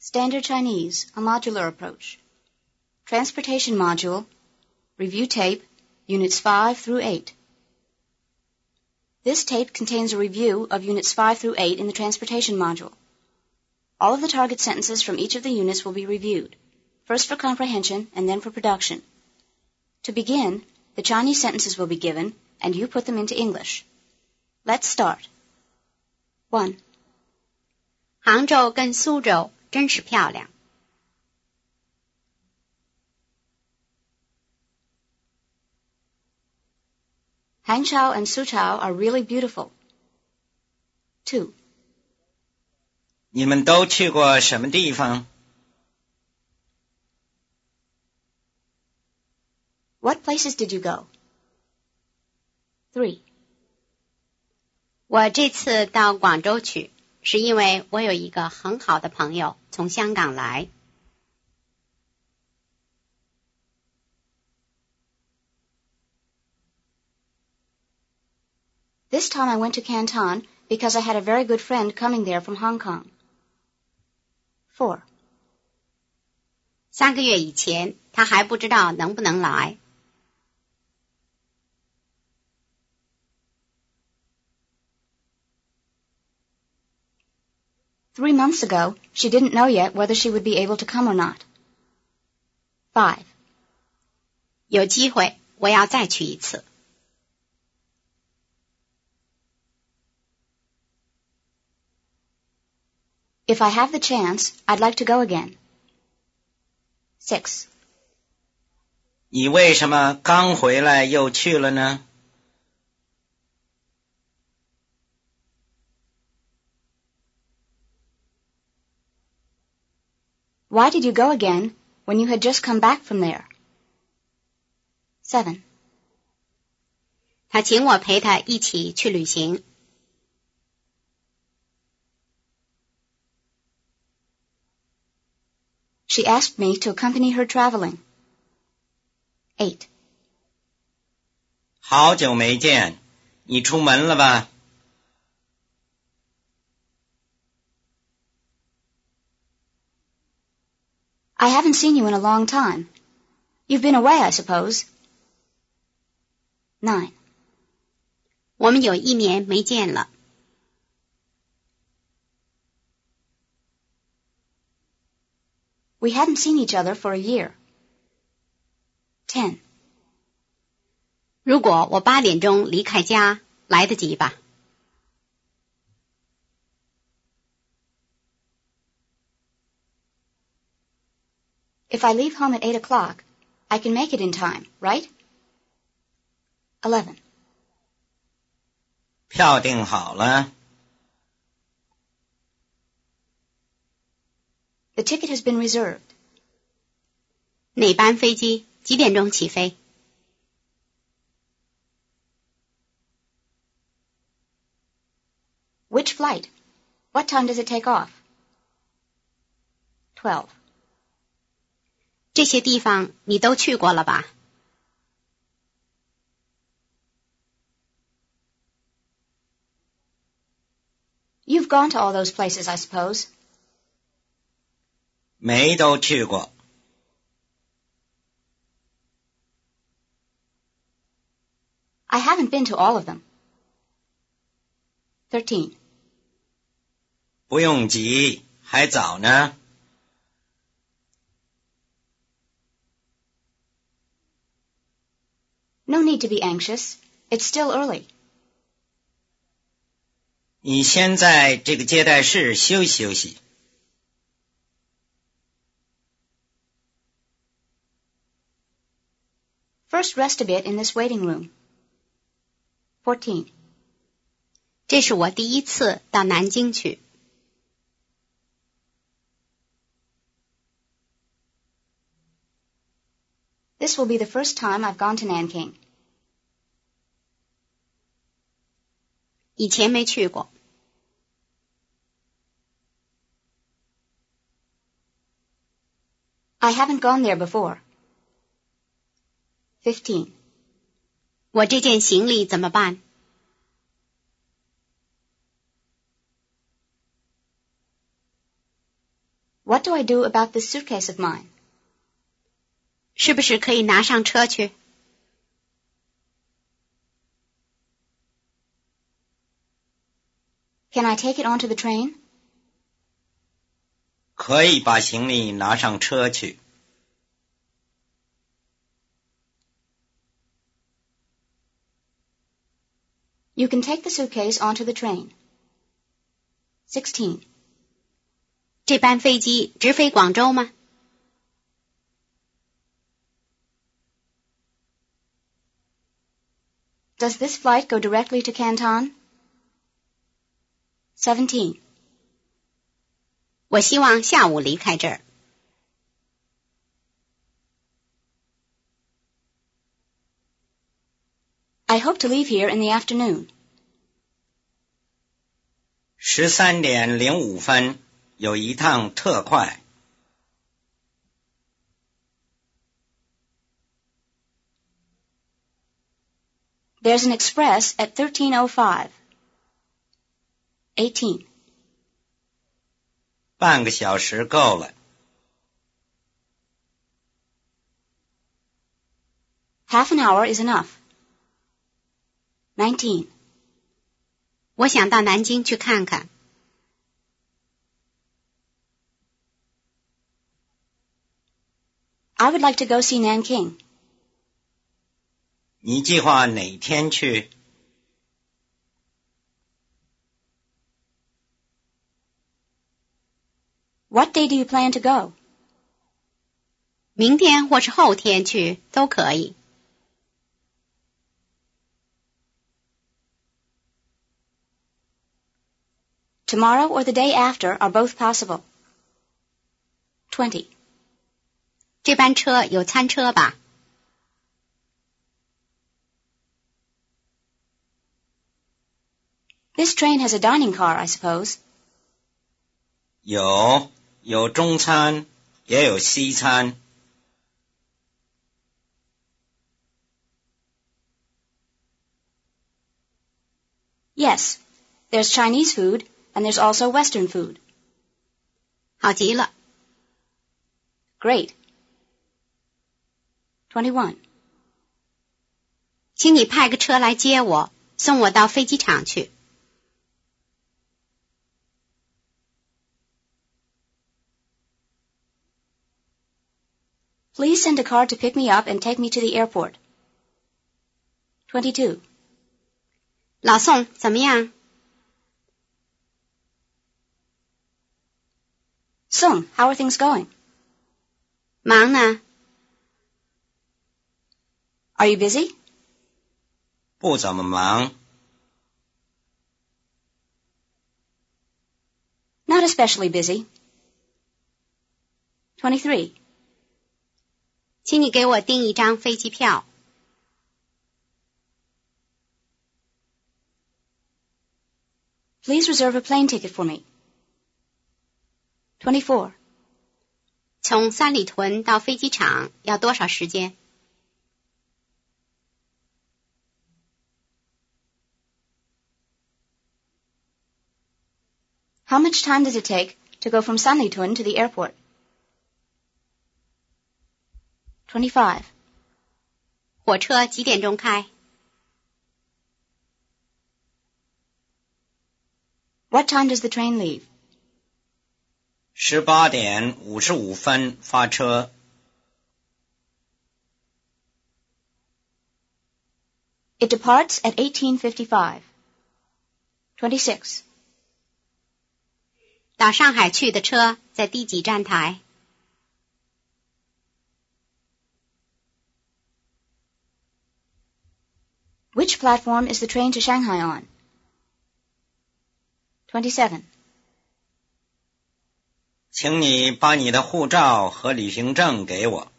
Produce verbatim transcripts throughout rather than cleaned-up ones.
Standard Chinese, a modular approach. Transportation module, review tape, units five through eight. This tape contains a review of units five through eight in the transportation module. All of the target sentences from each of the units will be reviewed, first for comprehension and then for production. To begin, the Chinese sentences will be given, and you put them into English. Let's start. one. 杭州跟苏州真是漂亮。 Hangzhou and Suzhou are really beautiful. two. 你们都去过什么地方？ What places did you go? three. 我这次到广州去，是因为我有一个很好的朋友从香港来。 This time I went to Canton because I had a very good friend coming there from Hong Kong. four. 三个月以前，他还不知道能不能来。 Three months ago, she didn't know yet whether she would be able to come or not. five. 有机会，我要再去一次。 If I have the chance, I'd like to go again. six. 你为什么刚回来又去了呢？ Why did you go again when you had just come back from there? seven. 他请我陪他一起去旅行。 She asked me to accompany her traveling. eight. 好久没见，你出门了吧？ I haven't seen you in a long time. You've been away, I suppose. nine. 我们有一年没见了。 We hadn't seen each other for a year. ten. 如果我八点钟离开家，来得及吧？ If I leave home at eight o'clock, I can make it in time, right? eleven. 票订好了。 The ticket has been reserved. 哪班飞机几点钟起飞？ Which flight? What time does it take off? twelve. 这些地方你都去过了吧？ You've gone to all those places, I suppose. 没都去过。 I haven't been to all of them. thirteen. 不用急，还早呢。 No need to be anxious. It's still early. 你先在这个接待室休息休息。 First rest a bit in this waiting room. fourteen. 这是我第一次到南京去。 This will be the first time I've gone to Nanking. 以前没去过。 I haven't gone there before. fifteen. 我这件行李怎么办？ What do I do about this suitcase of mine? 是不是可以拿上车去？ Can I take it onto the train? 可以把行李拿上车去。 You can take the suitcase onto the train. sixteen. 这班飞机直飞广州吗？ Does this flight go directly to Canton? seventeen. 我希望下午离开这儿。 I hope to leave here in the afternoon. 十三点零五分，有一趟特快。 There's an express at thirteen oh five. eighteen. 半个小时够了。 Half an hour is enough. nineteen. 我想到南京去看看。 I would like to go see Nanking. 你计划哪天去？ What day do you plan to go? 明天或是后天去都可以。 Tomorrow or the day after are both possible. twenty. 这班车有餐车吧？ This train has a dining car, I suppose. 有，有中餐，也有西餐。 Yes, there's Chinese food, and there's also Western food. 好极了。 Great. twenty-one. 请你派个车来接我，送我到飞机场去。 Please send a car to pick me up and take me to the airport. twenty-two. 老宋，怎么样？ Sung, how are things going? 忙呢。 Are you busy? 不怎么忙。 Not especially busy. twenty-three. 请你给我订一张飞机票。 Please reserve a plane ticket for me. twenty-four. 从三里屯到飞机场要多少时间？ How much time does it take to go from Sanlitun to the airport? twenty-five. 火车几点钟开？ What time does the train leave? 十八点五十五分发车。 It departs at eighteen fifty-five. twenty-six. 到上海去的车在第几站台？ Which platform is the train to Shanghai on? twenty-seven. 请你把你的护照和旅行证给我。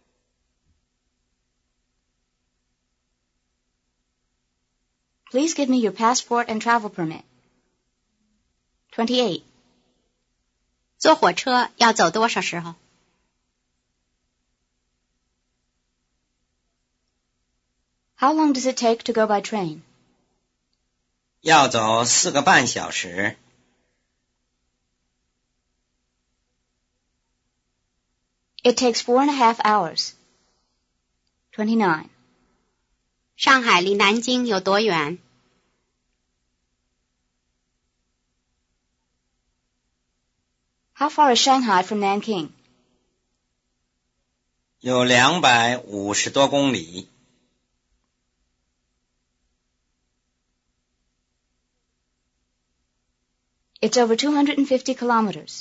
Please give me your passport and travel permit. twenty-eight. 坐火车要走多少时候？ How long does it take to go by train? 要走四个半小时。 It takes four and a half hours. twenty-nine. 上海离南京有多远？ How far is Shanghai from Nanking? 有两百五十多公里。 It's over two hundred fifty kilometers.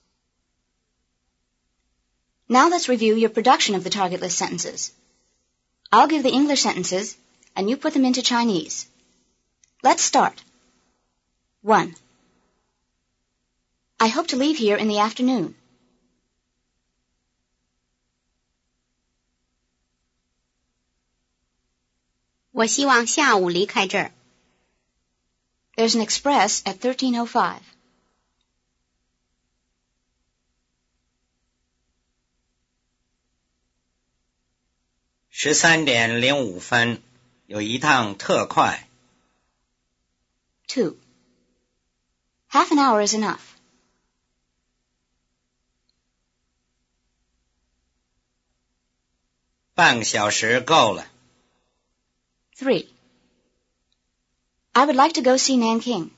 Now let's review your production of the target list sentences. I'll give the English sentences, and you put them into Chinese. Let's start. one. I hope to leave here in the afternoon. 我希望下午离开这儿。 There's an express at thirteen oh five. 十三点零五分，有一趟特快。 two. Half an hour is enough. 半个小时够了。 three. I would like to go see Nanking.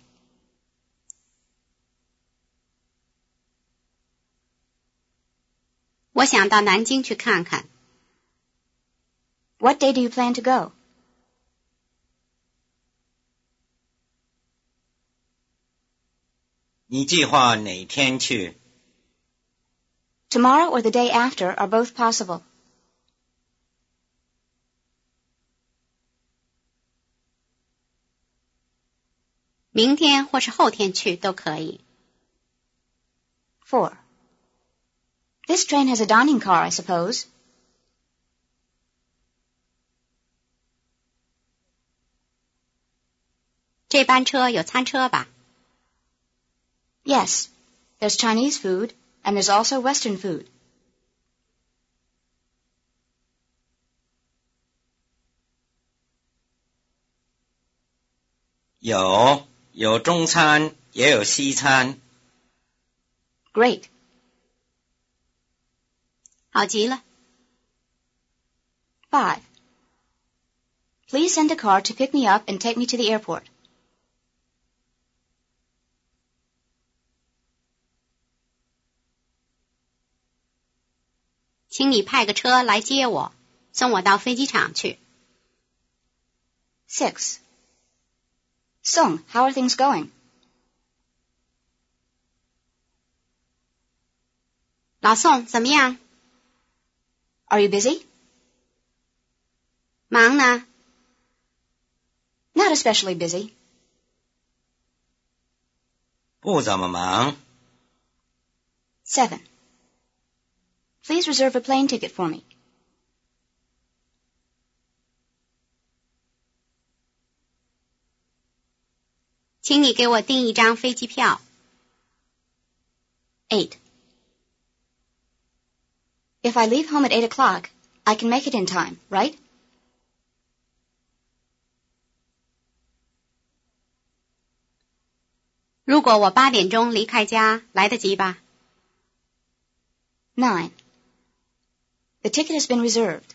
我想到南京去看看。 What day do you plan to go? 你计划哪天去？ Tomorrow or the day after are both possible. 明天或是后天去都可以。 four. This train has a dining car, I suppose. 这班车有餐车吧？ Yes. There's Chinese food, and there's also Western food. 有，有中餐，也有西餐。 Great. 好极了。 five. Please send a car to pick me up and take me to the airport. 请你派个车来接我，送我到飞机场去。 six. Song, how are things going? 老宋，怎么样？ Are you busy? 忙呢？ Not especially busy. 不怎么忙。 seven. Please reserve a plane ticket for me. 请你给我订一张飞机票。 eight. If I leave home at eight o'clock, I can make it in time, right? 如果我八点钟离开家，来得及吧？ nine. The ticket has been reserved.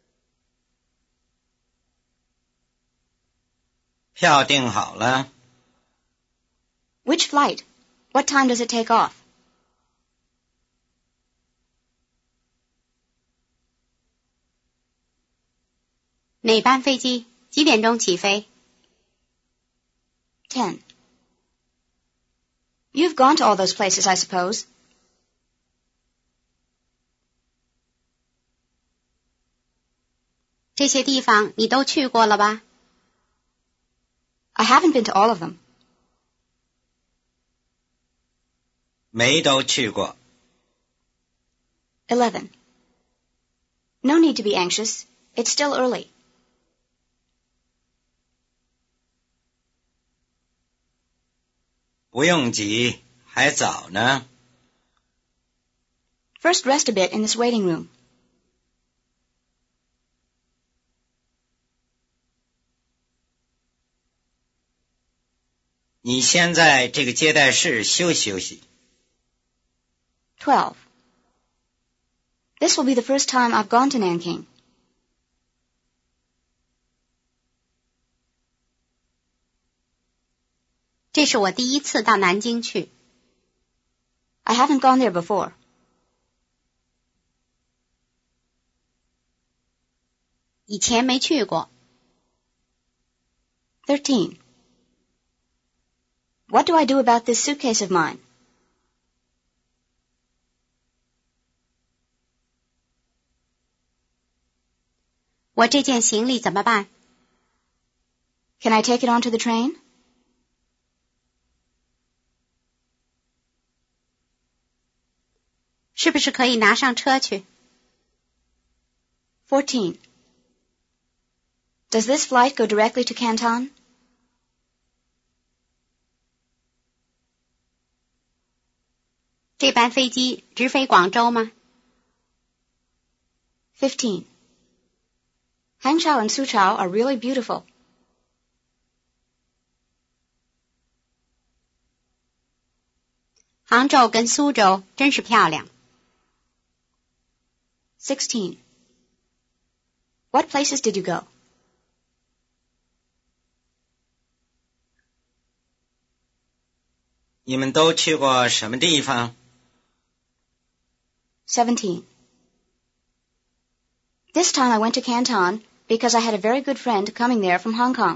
票订好了。 Which flight? What time does it take off? 哪班飞机？几点钟起飞？ ten. You've gone to all those places, I suppose. 这些地方你都去过了吧？ I haven't been to all of them. 没都去过。 eleven. No need to be anxious. It's still early. 不用急，还早呢。 First rest a bit in this waiting room. 你先在这个接待室休息休息。 twelve. This will be the first time I've gone to Nanking. "这是我第一次到南京去。" I haven't gone there before. 以前没去过。 thirteen. What do I do about this suitcase of mine? 我这件行李怎么办？ Can I take it onto the train? 是不是可以拿上车去？ fourteen. Does this flight go directly to Canton? 这班飞机直飞广州吗？ fifteen. Hangzhou and Suzhou are really beautiful. 杭州跟苏州真是漂亮。 sixteen. What places did you go? 你们都去过什么地方？ seventeen. This time I went to Canton because I had a very good friend coming there from Hong Kong.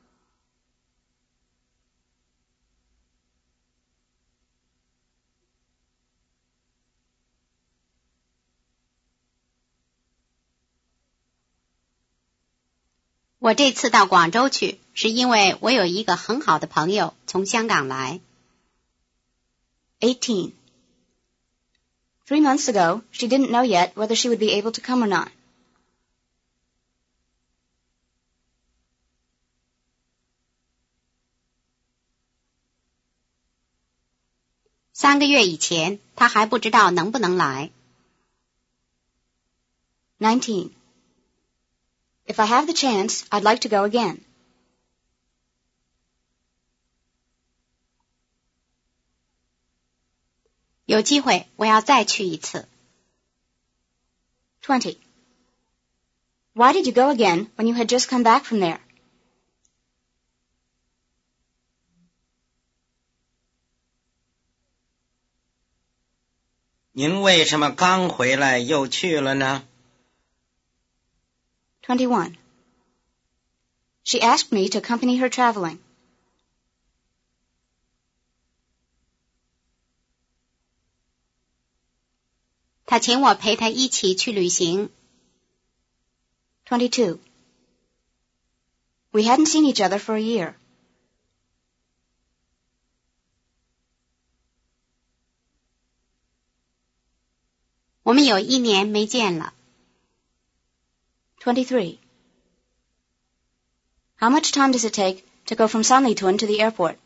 我这次到广州去，是因为我有一个很好的朋友从香港来。 eighteen. Three months ago, she didn't know yet whether she would be able to come or not. 三个月以前，她还不知道能不能来。 nineteen. If I have the chance, I'd like to go again. 有机会，我要再去一次。 twenty. Why did you go again when you had just come back from there? 您为什么刚回来又去了呢？ twenty-one. She asked me to accompany her traveling. 她请我陪她一起去旅行。 twenty-two. We hadn't seen each other for a year. 我们有一年没见了。 twenty-three. How much time does it take to go from Sanlitun to the airport?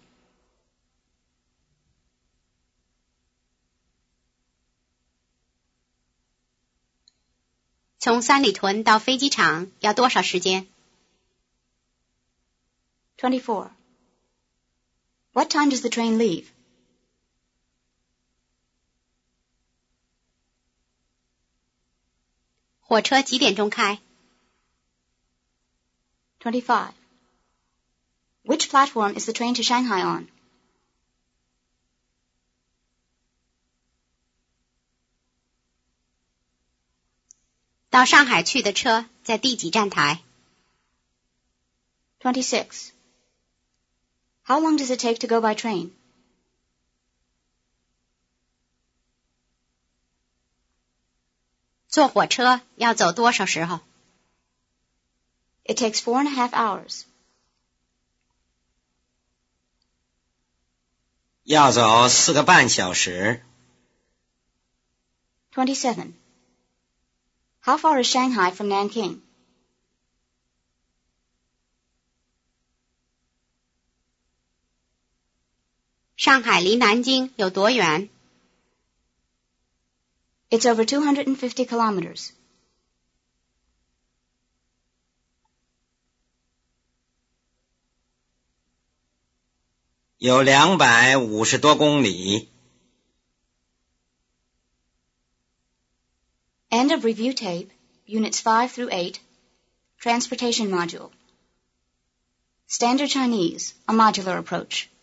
从三里屯到飞机场要多少时间？ twenty-four. What time does the train leave? 火车几点钟开？ twenty-five. Which platform is the train to Shanghai on? 到上海去的车在第几站台？ twenty-six. How long does it take to go by train? 坐火车要走多少时候？ It takes four and a half hours. 要走四个半小时。 twenty-seven. How far is Shanghai from Nanking? 上海离南京有多远？ It's over two hundred fifty kilometers. 有两百五十多公里。 End of review tape, Units five through eight, Transportation Module. Standard Chinese, a modular approach.